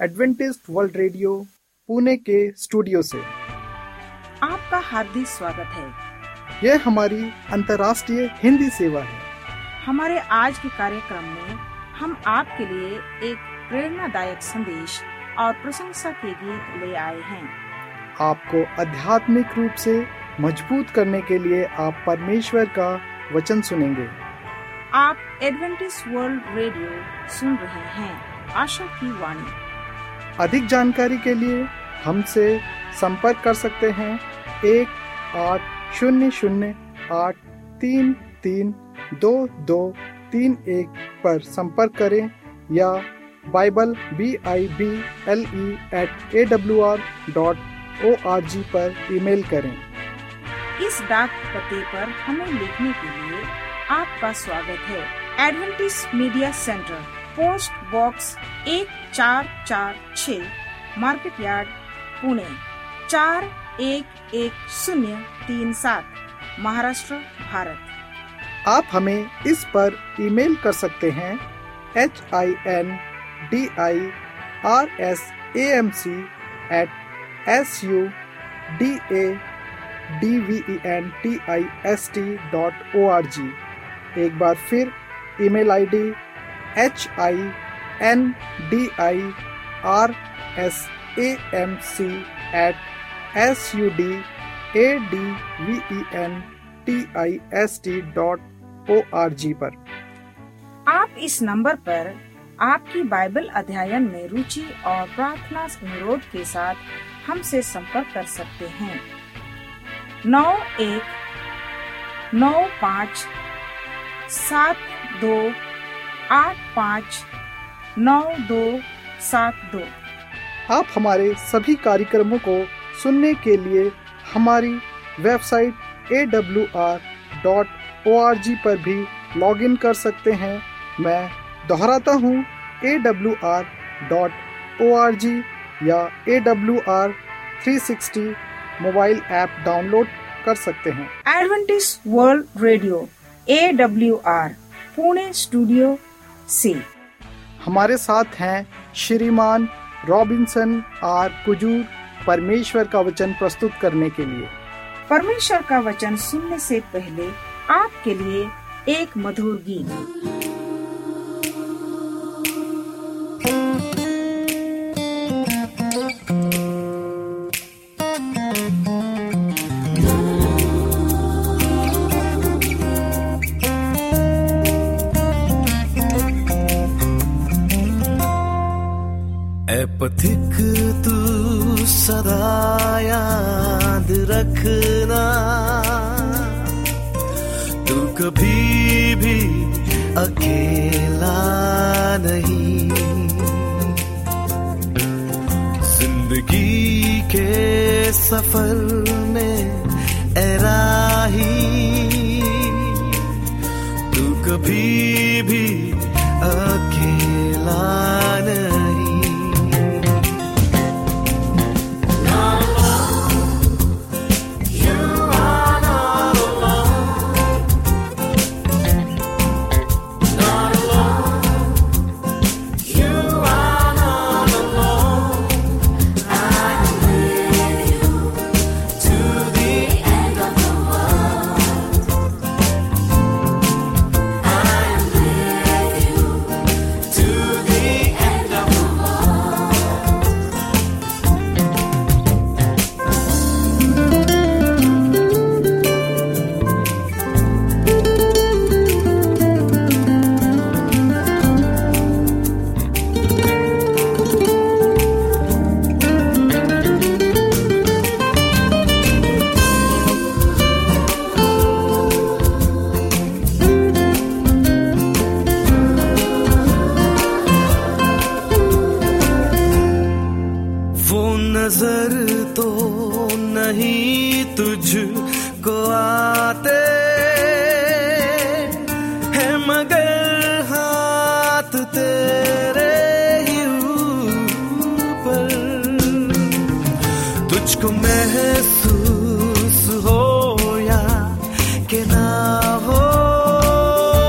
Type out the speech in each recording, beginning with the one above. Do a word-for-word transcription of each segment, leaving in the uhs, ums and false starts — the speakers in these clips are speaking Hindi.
एडवेंटिस्ट वर्ल्ड रेडियो पुणे के स्टूडियो से आपका हार्दिक स्वागत है। यह हमारी अंतर्राष्ट्रीय हिंदी सेवा है। हमारे आज के कार्यक्रम में हम आपके लिए एक प्रेरणादायक संदेश और प्रशंसा के गीत ले आए हैं। आपको आध्यात्मिक रूप से मजबूत करने के लिए आप परमेश्वर का वचन सुनेंगे। आप एडवेंटिस्ट वर्ल्ड रेडियो सुन रहे हैं, आशा की वाणी। अधिक जानकारी के लिए हमसे संपर्क कर सकते हैं एक आठ शून्य शून्य आठ तीन तीन दो दो तीन एक पर संपर्क करें या Bible B I B L E at A W R dot O R G पर ईमेल करें। इस डाक पते पर हमें लिखने के लिए आपका स्वागत है। Adventist media centre, post box एक चार चार छः, मार्केट यार्ड, पुणे चार एक एक शून्य तीन सात, महाराष्ट्र, भारत। आप हमें इस पर ईमेल कर सकते हैं H I N D I R S A M C at S U D A D V E N T I S T dot O R G. एक बार फिर email ID H I N D I R S A M C at S U D A D V E N T I S T dot O R G पर। आप इस नंबर पर आपकी बाइबल अध्ययन में रुचि और प्रार्थना अनुरोध के साथ हमसे संपर्क कर सकते हैं। नौ एक नौ पाँच सात दो आठ पाँच नौ दो सात दो। आप हमारे सभी कार्यक्रमों को सुनने के लिए हमारी website A W R dot O R G पर भी लॉगिन कर सकते हैं। मैं दोहराता हूँ, A W R dot O R G या A W R three sixty mobile app download कर सकते हैं। Adventist world radio A W R Pune studio से हमारे साथ हैं श्रीमान रॉबिन्सन आर कुजूर, परमेश्वर का वचन प्रस्तुत करने के लिए। परमेश्वर का वचन सुनने से पहले आपके लिए एक मधुर गीत। पथिक तू सदा याद रखना, तू कभी भी अकेला नहीं। जिंदगी के सफर में ए राही, तू कभी भी अकेला नहीं।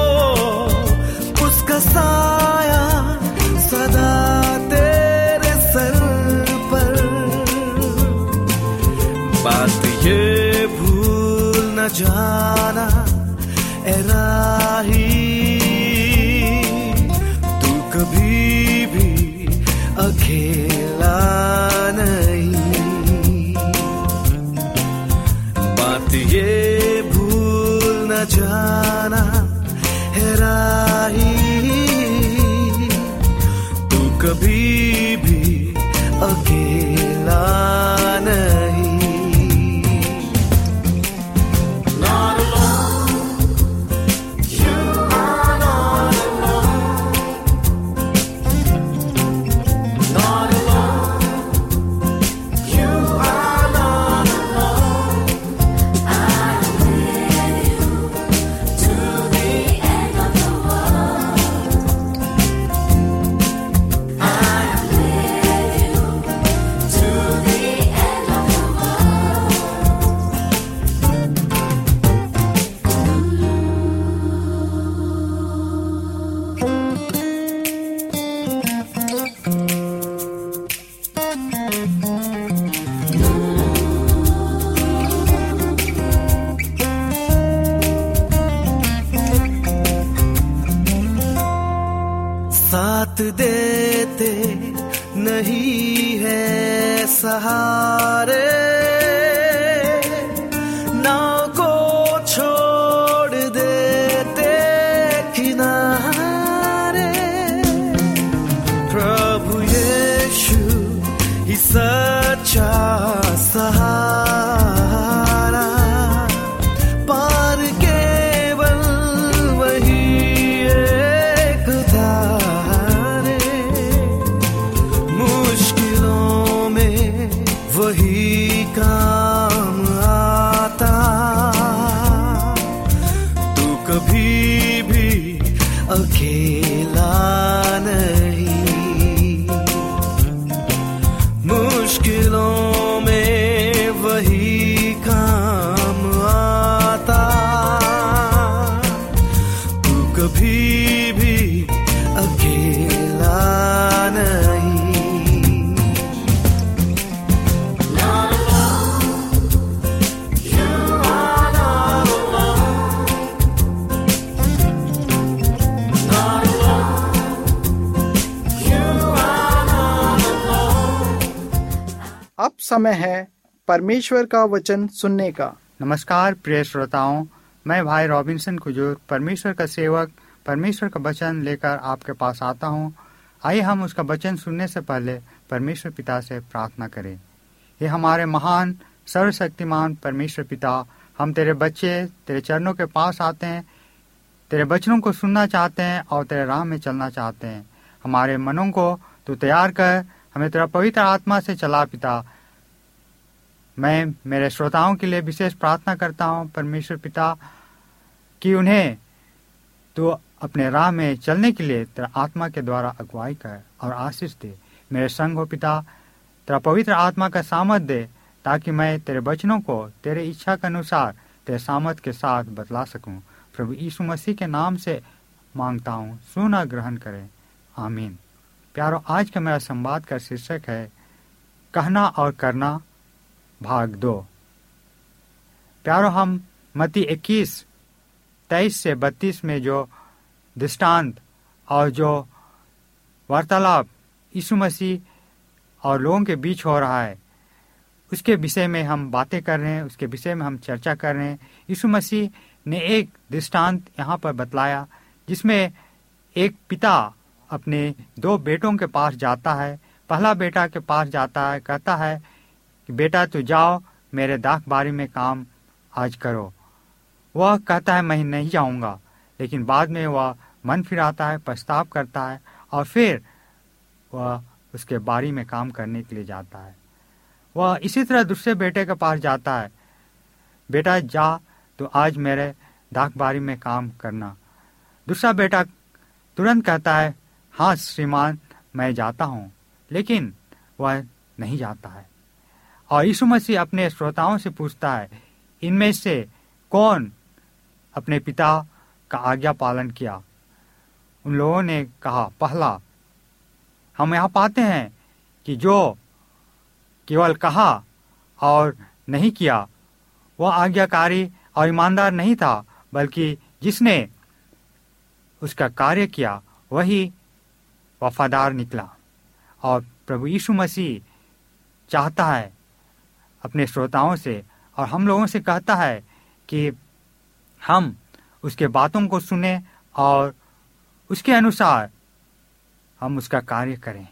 साया सदा तेरे जाना ए राही, तू कभी भी अकेला नहीं। बात ये भूल न जाना है राही, तू कभी भी अकेला नहीं। Not alone, you are not alone. Not alone, you are not alone. I'm with you to the end of the world. I'm with you to the end of the साथ देते नहीं है सहारे, नाव को छोड़ देते किनारे। प्रभु यीशु ही सच्चा सहारा, पार केवल वही एक धारे। मुश्किलों में वही काम आता, तू कभी भी अकेला नहीं। मुश्किलों में वही काम आता, तू कभी भी अकेला नहीं। Not alone, you are not alone. Not alone, you are not alone. अब समय है परमेश्वर का वचन सुनने का। नमस्कार प्रिय श्रोताओं, मैं भाई रॉबिन्सन खुजूर परमेश्वर का सेवक परमेश्वर का वचन लेकर आपके पास आता हूँ। आइए हम उसका वचन सुनने से पहले परमेश्वर पिता से प्रार्थना करें। ये हमारे महान सर्वशक्तिमान परमेश्वर पिता, हम तेरे बच्चे तेरे चरणों के पास आते हैं, तेरे वचनों को सुनना चाहते हैं और तेरे राह में चलना चाहते हैं। हमारे मनों को तू तैयार कर, हमें तेरा पवित्र आत्मा से चला पिता। मैं मेरे श्रोताओं के लिए विशेष प्रार्थना करता हूँ परमेश्वर पिता, कि उन्हें तो अपने राह में चलने के लिए तेरा आत्मा के द्वारा अगुवाई कर और आशीष दे। मेरे संग हो पिता, तेरा पवित्र आत्मा का सामर्थ दे, ताकि मैं तेरे वचनों को तेरे इच्छा के अनुसार तेरे सामर्थ के साथ बतला सकूं। प्रभु यीशु मसीह के नाम से मांगता हूँ, सुना ग्रहण करें, आमीन। प्यारो, आज का मेरा संवाद का शीर्षक है कहना और करना भाग दो। प्यारो, हम मत्ती इक्कीस तेईस से बत्तीस में जो दृष्टांत और जो वार्तालाप यीशु मसीह और लोगों के बीच हो रहा है, उसके विषय में हम बातें कर रहे हैं, उसके विषय में हम चर्चा कर रहे हैं। यीशु मसीह ने एक दृष्टांत यहाँ पर बतलाया, जिसमें एक पिता अपने दो बेटों के पास जाता है। पहला बेटा के पास जाता है, कहता है कि बेटा तू जाओ, मेरे दाख बारी में काम आज करो। वह कहता है मैं नहीं जाऊंगा, लेकिन बाद में वह मन फिराता है, पछतावा करता है और फिर वह उसके बारी में काम करने के लिए जाता है। वह इसी तरह दूसरे बेटे के पास जाता है, बेटा जा तो आज मेरे दाख बारी में काम करना। दूसरा बेटा तुरंत कहता है हाँ श्रीमान मैं जाता हूँ, लेकिन वह नहीं जाता है। और यीशु मसीह अपने श्रोताओं से पूछता है, इनमें से कौन अपने पिता का आज्ञा पालन किया? उन लोगों ने कहा पहला। हम यहाँ पाते हैं कि जो केवल कहा और नहीं किया, वह आज्ञाकारी और ईमानदार नहीं था, बल्कि जिसने उसका कार्य किया वही वफादार निकला। और प्रभु यीशु मसीह चाहता है अपने श्रोताओं से और हम लोगों से कहता है कि हम उसके बातों को सुने और उसके अनुसार हम उसका कार्य करें।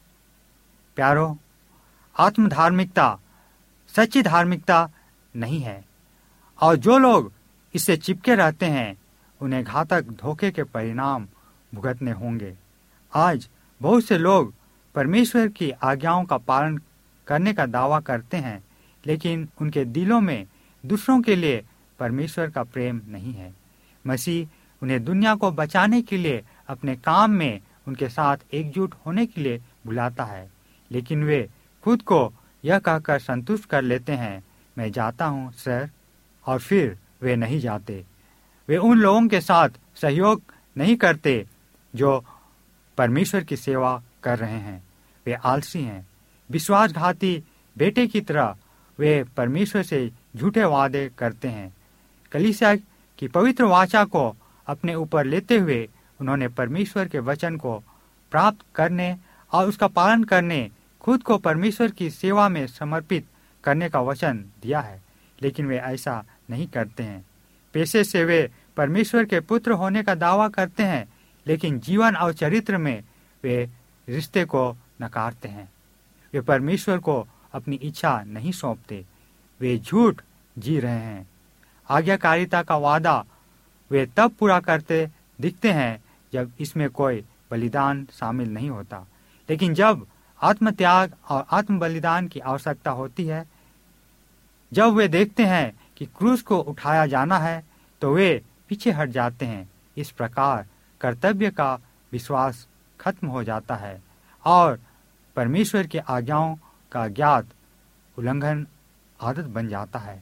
प्यारो, आत्म धार्मिकता सच्ची धार्मिकता नहीं है, और जो लोग इससे चिपके रहते हैं उन्हें घातक धोखे के परिणाम भुगतने होंगे। आज बहुत से लोग परमेश्वर की आज्ञाओं का पालन करने का दावा करते हैं, लेकिन उनके दिलों में दूसरों के लिए परमेश्वर का प्रेम नहीं है। मसीह उन्हें दुनिया को बचाने के लिए अपने काम में उनके साथ एकजुट होने के लिए बुलाता है, लेकिन वे खुद को यह कहकर संतुष्ट कर लेते हैं, मैं जाता हूँ सर, और फिर वे नहीं जाते। वे उन लोगों के साथ सहयोग नहीं करते जो परमेश्वर की सेवा कर रहे हैं। वे आलसी हैं, विश्वासघाती बेटे की तरह वे परमेश्वर से झूठे वादे करते हैं। कलीसिया की पवित्र वाचा को अपने ऊपर लेते हुए उन्होंने परमेश्वर के वचन को प्राप्त करने और उसका पालन करने, खुद को परमेश्वर की सेवा में समर्पित करने का वचन दिया है, लेकिन वे ऐसा नहीं करते हैं। पेशे से वे परमेश्वर के पुत्र होने का दावा करते हैं, लेकिन जीवन और चरित्र में वे रिश्ते को नकारते हैं। वे परमेश्वर को अपनी इच्छा नहीं सौंपते, वे झूठ जी रहे हैं। आज्ञाकारिता का वादा वे तब पूरा करते दिखते हैं जब इसमें कोई बलिदान शामिल नहीं होता, लेकिन जब आत्मत्याग और आत्म बलिदान की आवश्यकता होती है, जब वे देखते हैं कि क्रूस को उठाया जाना है, तो वे पीछे हट जाते हैं। इस प्रकार कर्तव्य का विश्वास खत्म हो जाता है और परमेश्वर की आज्ञाओं का ज्ञात उल्लंघन आदत बन जाता है।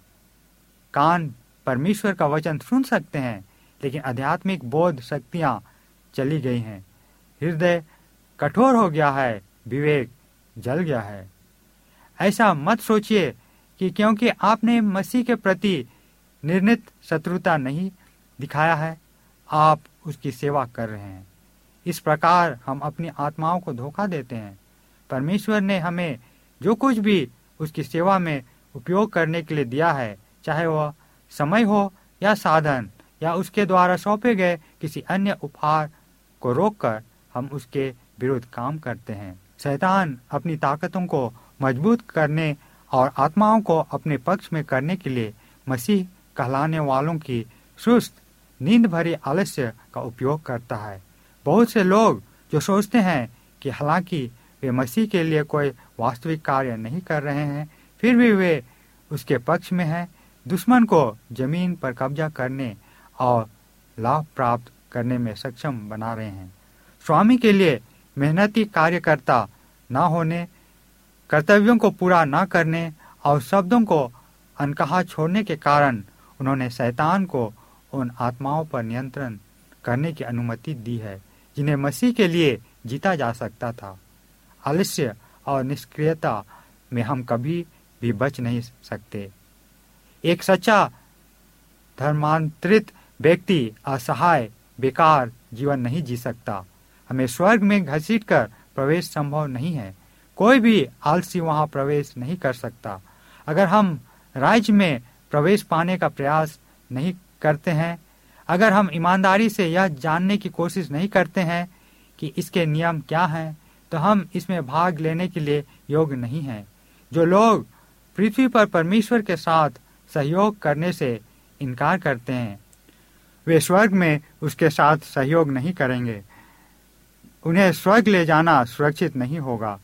कान परमेश्वर का वचन सुन सकते हैं, लेकिन आध्यात्मिक बोध शक्तियां चली गई हैं। हृदय कठोर हो गया है, विवेक जल गया है। ऐसा मत सोचिए कि क्योंकि आपने मसीह के प्रति निर्णित शत्रुता नहीं दिखाया है, आप उसकी सेवा कर रहे हैं। इस प्रकार हम अपनी आत्माओं को धोखा देते हैं। परमेश्वर ने हमें जो कुछ भी उसकी सेवा में उपयोग करने के लिए दिया है, चाहे वह समय हो या साधन या उसके द्वारा सौंपे गए किसी अन्य उपहार को रोककर हम उसके विरुद्ध काम करते हैं। शैतान अपनी ताकतों को मजबूत करने और आत्माओं को अपने पक्ष में करने के लिए मसीह कहलाने वालों की सुस्त नींद भरी आलस्य का उपयोग करता है। बहुत से लोग जो सोचते हैं कि हालांकि वे मसीह के लिए कोई वास्तविक कार्य नहीं कर रहे हैं, फिर भी वे उसके पक्ष में हैं, दुश्मन को जमीन पर कब्जा करने और लाभ प्राप्त करने में सक्षम बना रहे हैं। स्वामी के लिए मेहनती कार्यकर्ता न होने, कर्तव्यों को पूरा न करने और शब्दों को अनकहा छोड़ने के कारण उन्होंने शैतान को उन आत्माओं पर नियंत्रण करने की अनुमति दी है जिन्हें मसीह के लिए जीता जा सकता था। आलस्य और निष्क्रियता में हम कभी भी बच नहीं सकते। एक सच्चा धर्मांतरित व्यक्ति असहाय बेकार जीवन नहीं जी सकता। हमें स्वर्ग में घसीटकर प्रवेश संभव नहीं है। कोई भी आलसी वहां प्रवेश नहीं कर सकता। अगर हम राज्य में प्रवेश पाने का प्रयास नहीं करते हैं, अगर हम ईमानदारी से यह जानने की कोशिश नहीं करते हैं कि इसके नियम क्या हैं, तो हम इसमें भाग लेने के लिए योग्य नहीं हैं। जो लोग पृथ्वी पर परमेश्वर के साथ सहयोग करने से इनकार करते हैं, वे स्वर्ग में उसके साथ सहयोग नहीं करेंगे। उन्हें स्वर्ग ले जाना सुरक्षित नहीं होगा।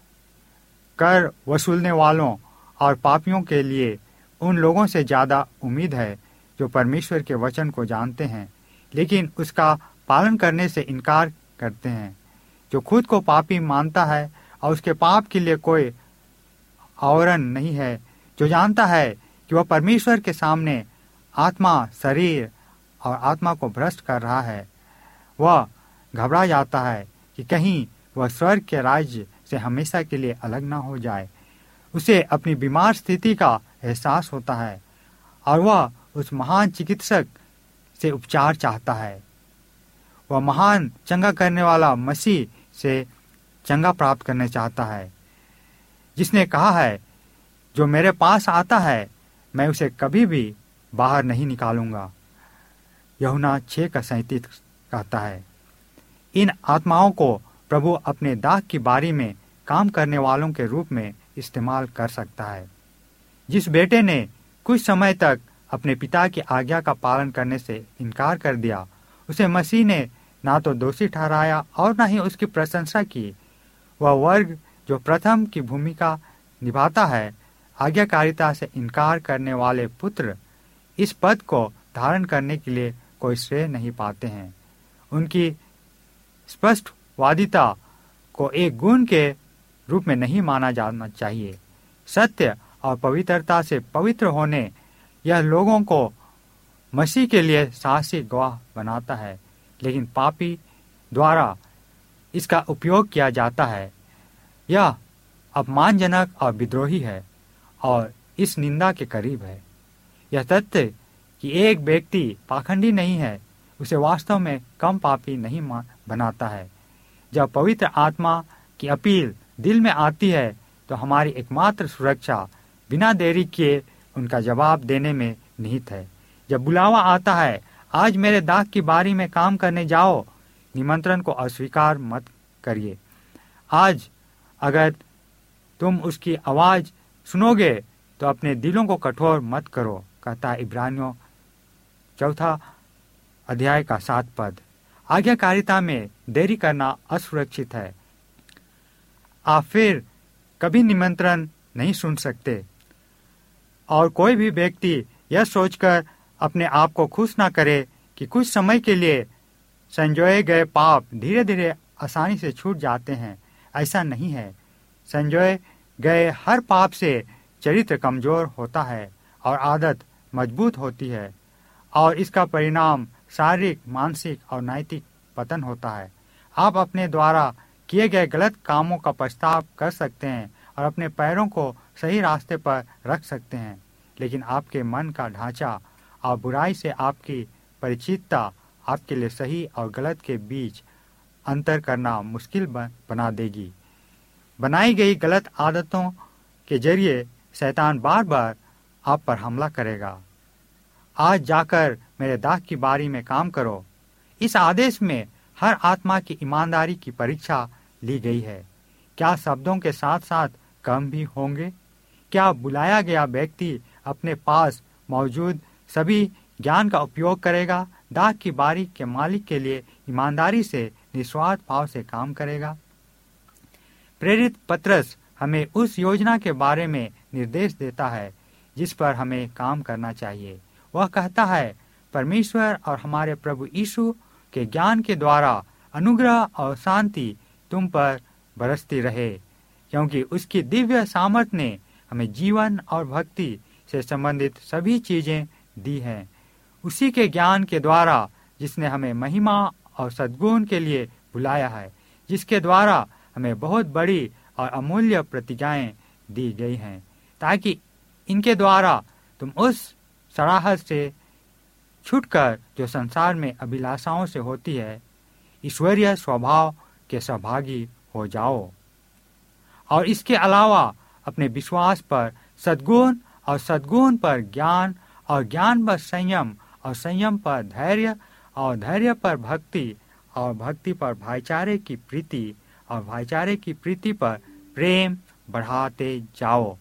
कर वसूलने वालों और पापियों के लिए उन लोगों से ज्यादा उम्मीद है जो परमेश्वर के वचन को जानते हैं लेकिन उसका पालन करने से इनकार करते हैं। जो खुद को पापी मानता है और उसके पाप के लिए कोई आवरण नहीं है, जो जानता है कि वह परमेश्वर के सामने आत्मा, शरीर और आत्मा को भ्रष्ट कर रहा है, वह घबरा जाता है कि कहीं वह स्वर्ग के राज्य से हमेशा के लिए अलग ना हो जाए। उसे अपनी बीमार स्थिति का एहसास होता है और वह उस महान चिकित्सक से उपचार चाहता है। वह महान चंगा करने वाला मसीह से चंगा प्राप्त करने चाहता है, जिसने कहा है, जो मेरे पास आता है मैं उसे कभी भी बाहर नहीं निकालूंगा। यूहन्ना छह का सैंतीस कहता है। इन आत्माओं को प्रभु अपने दाख की बारी में काम करने वालों के रूप में इस्तेमाल कर सकता है। जिस बेटे ने कुछ समय तक अपने पिता की आज्ञा का पालन करने से इनकार कर दिया, उसे मसीह ने ना तो दोषी ठहराया और न ही उसकी प्रशंसा की। वह वर्ग जो प्रथम की भूमिका निभाता है, आज्ञाकारिता से इनकार करने वाले पुत्र इस पद को धारण करने के लिए कोई श्रेय नहीं पाते हैं। उनकी स्पष्टवादिता को एक गुण के रूप में नहीं माना जाना चाहिए। सत्य और पवित्रता से पवित्र होने यह लोगों को मसीह के लिए साहसी गवाह बनाता है, लेकिन पापी द्वारा इसका उपयोग किया जाता है। यह अपमानजनक और विद्रोही है और इस निंदा के करीब है। यह तथ्य कि एक व्यक्ति पाखंडी नहीं है, उसे वास्तव में कम पापी नहीं बनाता है। जब पवित्र आत्मा की अपील दिल में आती है, तो हमारी एकमात्र सुरक्षा बिना देरी किए उनका जवाब देने में निहित है। जब बुलावा आता है, आज मेरे दाख की बारी में काम करने जाओ, निमंत्रण को अस्वीकार मत करिए। आज अगर तुम उसकी आवाज सुनोगे तो अपने दिलों को कठोर मत करो, कहता है इब्रानियों चौथा अध्याय का सात पद। आज्ञाकारिता में देरी करना असुरक्षित है। आप फिर कभी निमंत्रण नहीं सुन सकते, और कोई भी व्यक्ति यह सोचकर अपने आप को खुश ना करे कि कुछ समय के लिए संजोए गए पाप धीरे धीरे आसानी से छूट जाते हैं। ऐसा नहीं है। संजोए गए हर पाप से चरित्र कमजोर होता है और आदत मजबूत होती है, और इसका परिणाम शारीरिक, मानसिक और नैतिक पतन होता है। आप अपने द्वारा किए गए गलत कामों का पछतावा कर सकते हैं और अपने पैरों को सही रास्ते पर रख सकते हैं, लेकिन आपके मन का ढांचा और बुराई से आपकी परिचितता आपके लिए सही और गलत के बीच अंतर करना मुश्किल बना देगी। बनाई गई गलत आदतों के जरिए शैतान बार बार आप पर हमला करेगा। आज जाकर मेरे दाख की बारी में काम करो। इस आदेश में हर आत्मा की ईमानदारी की परीक्षा ली गई है। क्या शब्दों के साथ साथ कर्म भी होंगे? क्या बुलाया गया व्यक्ति अपने पास मौजूद सभी ज्ञान का उपयोग करेगा? दाख की बारी के मालिक के लिए ईमानदारी से निस्वार्थ भाव से काम करेगा? प्रेरित पत्रस हमें उस योजना के बारे में निर्देश देता है जिस पर हमें काम करना चाहिए। वह कहता है, परमेश्वर और हमारे प्रभु यीशु के ज्ञान के द्वारा अनुग्रह और शांति तुम पर बरसती रहे, क्योंकि उसकी दिव्य सामर्थ ने हमें जीवन और भक्ति से संबंधित सभी चीजें दी हैं। उसी के ज्ञान के द्वारा जिसने हमें महिमा और सद्गुण के लिए बुलाया है, जिसके द्वारा हमें बहुत बड़ी और अमूल्य प्रतिज्ञाएं दी गई हैं, ताकि इनके द्वारा तुम उस सराहत से छूटकर जो संसार में अभिलाषाओं से होती है, ईश्वरीय स्वभाव के सहभागी हो जाओ। और इसके अलावा अपने विश्वास पर सद्गुण और सद्गुण पर ज्ञान और ज्ञान पर संयम और संयम पर धैर्य और धैर्य पर भक्ति और भक्ति पर भाईचारे की प्रीति और भाईचारे की प्रीति पर प्रेम बढ़ाते जाओ।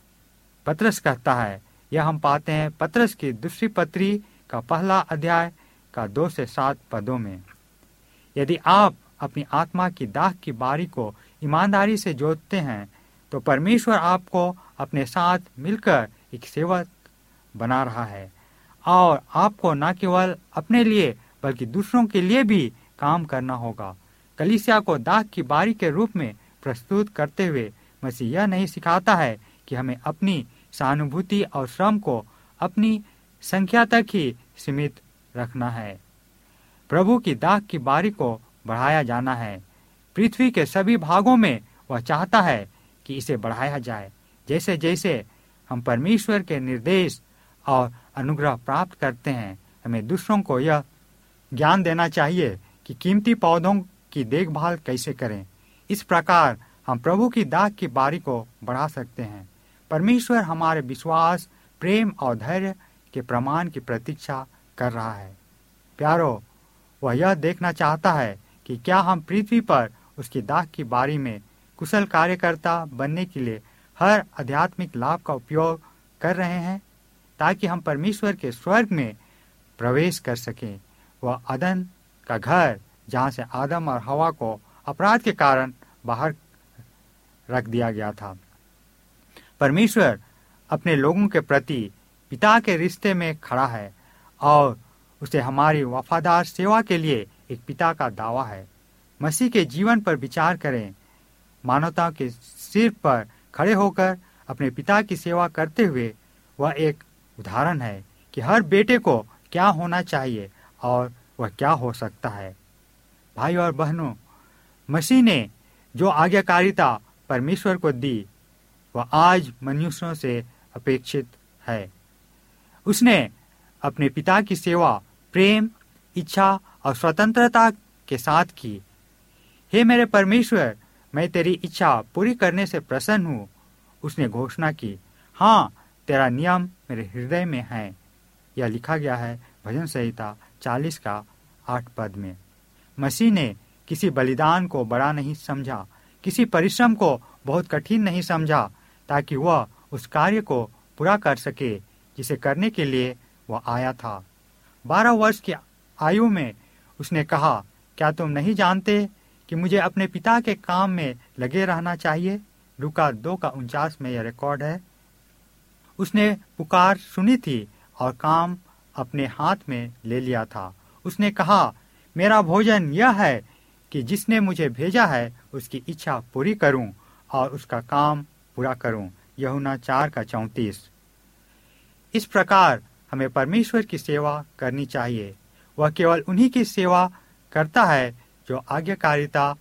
पत्रस कहता है, यह हम पाते हैं पत्रस की दूसरी पत्री का पहला अध्याय का दो से सात पदों में। यदि आप अपनी आत्मा की दाख की बारी को ईमानदारी से जोतते हैं, तो परमेश्वर आपको अपने साथ मिलकर एक सेवक बना रहा है, और आपको न केवल अपने लिए बल्कि दूसरों के लिए भी काम करना होगा। कलीसिया को दाख की बारी के रूप में प्रस्तुत करते हुए मसीह यह नहीं सिखाता है कि हमें अपनी सहानुभूति और श्रम को अपनी संख्या तक ही सीमित रखना है। प्रभु की दाख की बारी को बढ़ाया जाना है। पृथ्वी के सभी भागों में वह चाहता है कि इसे बढ़ाया जाए। जैसे जैसे हम परमेश्वर के निर्देश और अनुग्रह प्राप्त करते हैं, हमें दूसरों को यह ज्ञान देना चाहिए कि कीमती पौधों की देखभाल कैसे करें। इस प्रकार हम प्रभु की दाख की बारी को बढ़ा सकते हैं। परमेश्वर हमारे विश्वास, प्रेम और धैर्य के प्रमाण की प्रतीक्षा कर रहा है। प्यारो, वह यह देखना चाहता है कि क्या हम पृथ्वी पर उसकी दाख की बारी में कुशल कार्यकर्ता बनने के लिए हर आध्यात्मिक लाभ का उपयोग कर रहे हैं, ताकि हम परमेश्वर के स्वर्ग में प्रवेश कर सकें, वह अदन का घर जहाँ से आदम और हवा को अपराध के कारण बाहर रख दिया गया था। परमेश्वर अपने लोगों के प्रति पिता के रिश्ते में खड़ा है और उसे हमारी वफादार सेवा के लिए एक पिता का दावा है। मसीह के जीवन पर विचार करें। मानवता के सिर पर खड़े होकर अपने पिता की सेवा करते हुए वह एक उदाहरण है कि हर बेटे को क्या होना चाहिए और वह क्या हो सकता है। भाई और बहनों, मसीह ने जो आज्ञाकारिता परमेश्वर को दी वह आज मनुष्यों से अपेक्षित है। उसने अपने पिता की सेवा प्रेम, इच्छा और स्वतंत्रता के साथ की। हे मेरे परमेश्वर, मैं तेरी इच्छा पूरी करने से प्रसन्न हूँ, उसने घोषणा की। हाँ, तेरा नियम मेरे हृदय में है। यह लिखा गया है भजन संहिता चालीस का आठ पद में। मसीह ने किसी बलिदान को बड़ा नहीं समझा, किसी परिश्रम को बहुत कठिन नहीं समझा, ताकि वह उस कार्य को पूरा कर सके जिसे करने के लिए वह आया था। बारह वर्ष की आयु में उसने कहा, क्या तुम नहीं जानते कि मुझे अपने पिता के काम में लगे रहना चाहिए? लूका दो का उनचास में यह रिकॉर्ड है। उसने पुकार सुनी थी और काम अपने हाथ में ले लिया था। उसने कहा, मेरा भोजन यह है कि जिसने मुझे भेजा है उसकी इच्छा पूरी करूं और उसका काम पूरा करूं। यूहन्ना चार का चौंतीस। इस प्रकार हमें परमेश्वर की सेवा करनी चाहिए। वह केवल उन्हीं की सेवा करता है जो आज्ञाकारिता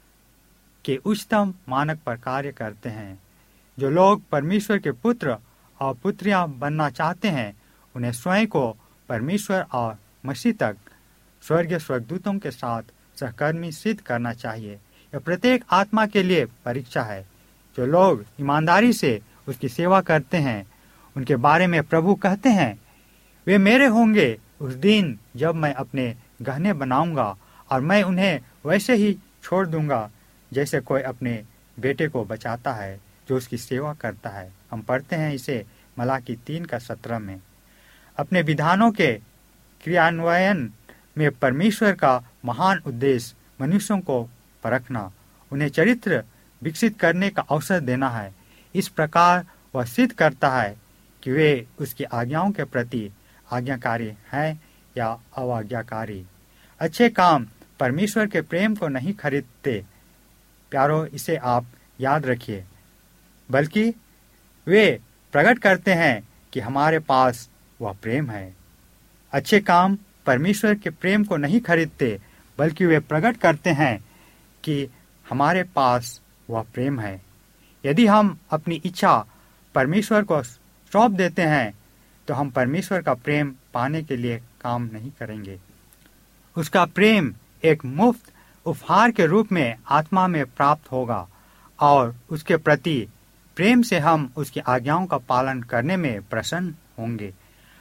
के उच्चतम मानक पर कार्य करते हैं। जो लोग परमेश्वर के पुत्र और पुत्रियां बनना चाहते हैं, उन्हें स्वयं को परमेश्वर और मसीह तक स्वर्गीय स्वर्गदूतों के साथ सहकर्मी सिद्ध करना चाहिए। यह प्रत्येक आत्मा के लिए परीक्षा है। जो लोग ईमानदारी से उसकी सेवा करते हैं, उनके बारे में प्रभु कहते हैं, वे मेरे होंगे उस दिन जब मैं अपने गहने बनाऊंगा और मैं उन्हें वैसे ही छोड़ दूंगा जैसे कोई अपने बेटे को बचाता है जो उसकी सेवा करता है। हम पढ़ते हैं इसे मलाकी तीन का सत्रह में। अपने विधानों के क्रियान्वयन में परमेश्वर का महान उद्देश्य मनुष्यों को परखना, उन्हें चरित्र विकसित करने का अवसर देना है। इस प्रकार वह सिद्ध करता है कि वे उसकी आज्ञाओं के प्रति आज्ञाकारी हैं या अवाज्ञाकारी। अच्छे काम परमेश्वर के प्रेम को नहीं खरीदते, प्यारो, इसे आप याद रखिए, बल्कि वे प्रकट करते हैं कि हमारे पास वह प्रेम है। अच्छे काम परमेश्वर के प्रेम को नहीं खरीदते, बल्कि वे प्रकट करते हैं कि हमारे पास वह प्रेम है। यदि हम अपनी इच्छा परमेश्वर को सौंप देते हैं तो हम परमेश्वर का प्रेम पाने के लिए काम नहीं करेंगे। उसका प्रेम एक मुफ्त उपहार के रूप में आत्मा में प्राप्त होगा और उसके प्रति प्रेम से हम उसकी आज्ञाओं का पालन करने में प्रसन्न होंगे।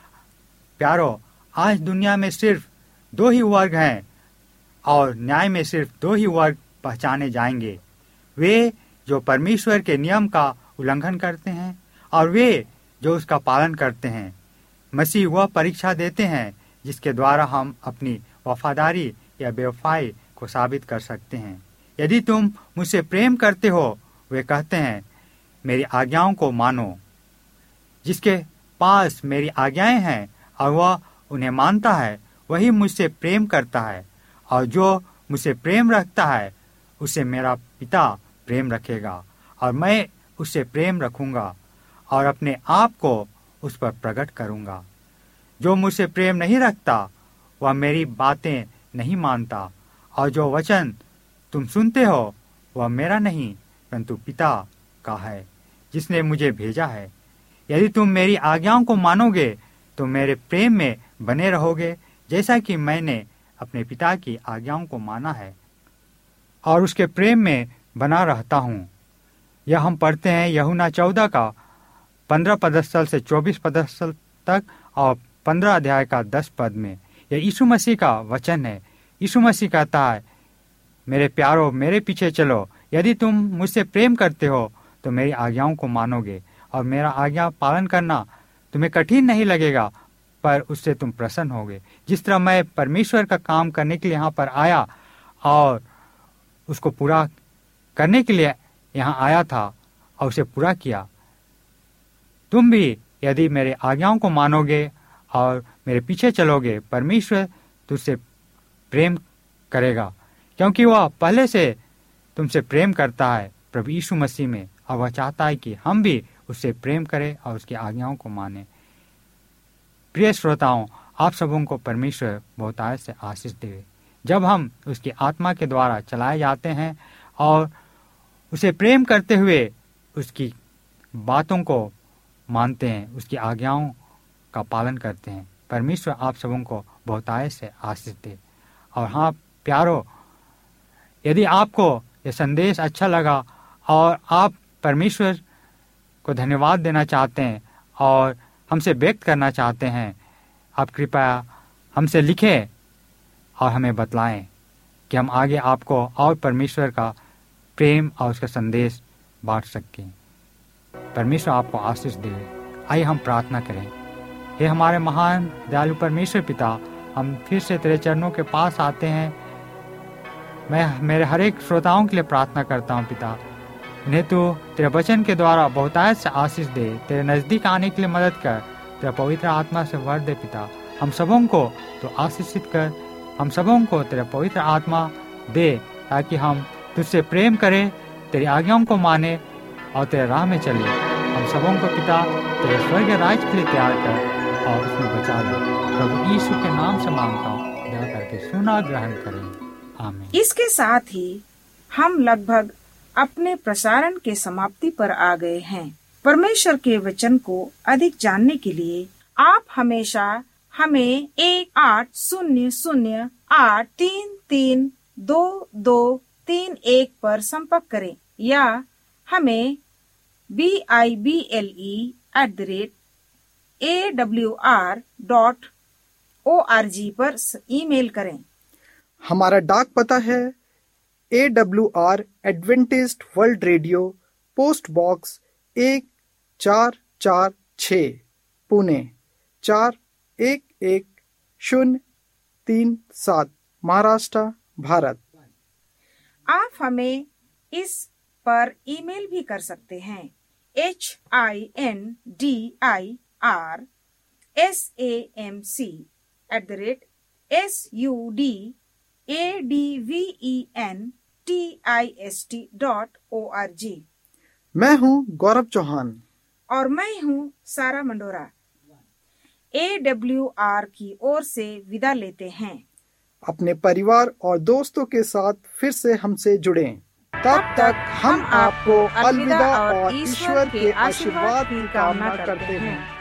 प्यारो, आज दुनिया में सिर्फ दो ही वर्ग हैं और न्याय में सिर्फ दो ही वर्ग पहचाने जाएंगे। वे जो परमेश्वर के नियम का उल्लंघन करते हैं और वे जो उसका पालन करते हैं। मसीह वह परीक्षा देते हैं जिसके द्वारा हम अपनी वफादारी या बेवफाई को साबित कर सकते हैं। यदि तुम मुझसे प्रेम करते हो, वे कहते हैं, मेरी आज्ञाओं को मानो। जिसके पास मेरी आज्ञाएं हैं और वह उन्हें मानता है, वही मुझसे प्रेम करता है, और जो मुझसे प्रेम रखता है उसे मेरा पिता प्रेम रखेगा और मैं उससे प्रेम रखूंगा और अपने आप को उस पर प्रकट करूंगा। जो मुझसे प्रेम नहीं रखता वह मेरी बातें नहीं मानता, और जो वचन तुम सुनते हो वह मेरा नहीं परंतु पिता का है जिसने मुझे भेजा है। यदि तुम मेरी आज्ञाओं को मानोगे तो मेरे प्रेम में बने रहोगे, जैसा कि मैंने अपने पिता की आज्ञाओं को माना है और उसके प्रेम में बना रहता हूँ। यह हम पढ़ते हैं यूहन्ना चौदह का पंद्रह पदस्थल से चौबीस पदस्थल तक और पंद्रह अध्याय का दस पद में। यह यीशु मसीह का वचन है। यीशु मसीह कहता है, मेरे प्यारो मेरे पीछे चलो, यदि तुम मुझसे प्रेम करते हो तो मेरी आज्ञाओं को मानोगे और मेरा आज्ञा पालन करना तुम्हें कठिन नहीं लगेगा, पर उससे तुम प्रसन्न होगे। जिस तरह मैं परमेश्वर का काम करने के लिए यहाँ पर आया और उसको पूरा करने के लिए यहाँ आया था और उसे पूरा किया, तुम भी यदि मेरे आज्ञाओं को मानोगे और मेरे पीछे चलोगे, परमेश्वर तुझसे प्रेम करेगा, क्योंकि वह पहले से तुमसे प्रेम करता है प्रभु यीशु मसीह में, और वह चाहता है कि हम भी उससे प्रेम करें और उसकी आज्ञाओं को माने। प्रिय श्रोताओं, आप सबों को परमेश्वर बहुतायत से आशीष दे। जब हम उसकी आत्मा के द्वारा चलाए जाते हैं और उसे प्रेम करते हुए उसकी बातों को मानते हैं, उसकी आज्ञाओं का पालन करते हैं, परमेश्वर आप सबों को बहुतायत से आशीष दे। और हाँ प्यारो, यदि आपको यह संदेश अच्छा लगा और आप परमेश्वर को धन्यवाद देना चाहते हैं और हमसे व्यक्त करना चाहते हैं, आप कृपया हमसे लिखें और हमें बतलाएं कि हम आगे आपको और परमेश्वर का प्रेम और उसका संदेश बांट सकें। परमेश्वर आपको आशीष दे। आइए हम प्रार्थना करें। हे हमारे महान दयालु परमेश्वर पिता, हम फिर से तेरे चरणों के पास आते हैं। मैं मेरे हर एक श्रोताओं के लिए प्रार्थना करता हूँ पिता, उन्हें तो तेरे वचन के द्वारा बहुतायत से आशीष दे, तेरे नज़दीक आने के लिए मदद कर, तेरा पवित्र आत्मा से भर दे पिता। हम सबों को तो आशीषित कर, हम सबों को तेरा पवित्र आत्मा दे, ताकि हम तुझसे प्रेम करें, तेरी आज्ञाओं को माने और तेरे राह में चले। हम सबों को पिता तेरे स्वर्ग राज्य के लिए तैयार कर और उसमें बचा ले। प्रभु यीशु के नाम से मांगता हूँ, दया करके सुना ग्रहण करें। आमीन। इसके साथ ही हम लगभग अपने प्रसारण के समाप्ति पर आ गए हैं। परमेश्वर के वचन को अधिक जानने के लिए आप हमेशा हमें एक आठ शून्य शून्य आठ तीन तीन दो दो तीन एक पर संपर्क करें या हमें B I B L E at the rate A W R dot O R G पर ईमेल करें। हमारा डाक पता है A W R Adventist world radio, post box एक चार चार छ, पुणे चार एक एक शून्य तीन सात, महाराष्ट्र, भारत। आप हमें इस पर ईमेल भी कर सकते हैं। H I N D I R S A M C at the rate S U D A D V E N T I S T dot O R G. मैं हूँ गौरव चौहान और मैं हूँ सारा मंडोरा। ए डब्ल्यू आर की ओर से विदा लेते हैं। अपने परिवार और दोस्तों के साथ फिर से हमसे जुड़ें। तब तक हम आपको अलविदा और ईश्वर के आशीर्वाद की कामना करते हैं।